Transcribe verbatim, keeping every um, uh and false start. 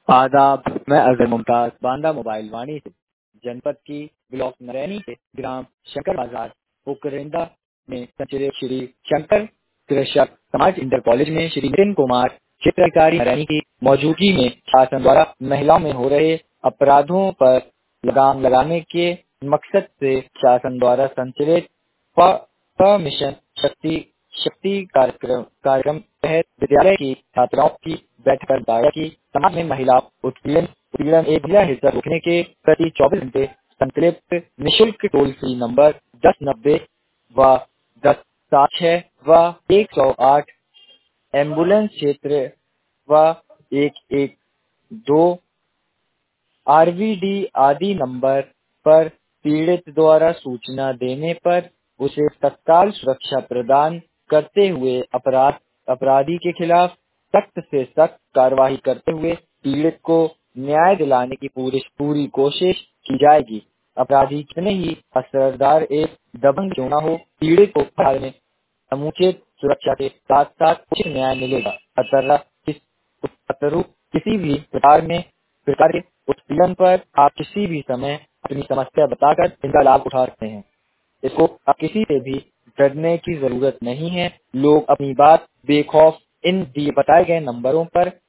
आदाब। मैं अजहर मुमताज बांदा मोबाइल वाणी से जनपद की ब्लॉक नरैनी से ग्राम शंकर बाजार पोकरेंदा में संचालित श्री शंकर कृषक समाज इंटर कॉलेज में श्री नितिन कुमार क्षेत्र अधिकारी नरैनी की मौजूदगी में शासन द्वारा महिलाओं में हो रहे अपराधों पर लगाम लगाने के मकसद से शासन द्वारा संचालित प प मिशन शक्ति शक्ति कार्यक्रम कार्यक्रम तहत विद्यालय की छात्राओं की बैठक कर बताया कि समाज में महिला उत्पीड़न उत्पीड़न एक महिला हिंसा रोकने के प्रति चौबीस घंटे संकल्पित निःशुल्क टोल फ्री नंबर दस नब्बे व दस सात छह व एक सौ आठ एम्बुलेंस क्षेत्र व एक एक दो आरवीडी आदि नंबर पर पीड़ित द्वारा सूचना देने पर उसे तत्काल सुरक्षा प्रदान करते हुए अपराध अपराधी के खिलाफ सख्त से सख्त कार्रवाई करते हुए पीड़ित को न्याय दिलाने की पूरी पूरी कोशिश की जाएगी। अपराधी कितने ही असरदार एक दबंग क्यों न हो, पीड़ित को अपराध में समुचित सुरक्षा के साथ साथ उचित न्याय मिलेगा। अतः किस अतरु किसी भी प्रकार में प्रकार के उत्पीड़न पर आप किसी भी समय अपनी समस्या बताकर इनका लाभ उठा सकते हैं। इसको अब किसी से भी डरने की जरूरत नहीं है। लोग अपनी बात बेखौफ इन दिए बताए गए नंबरों पर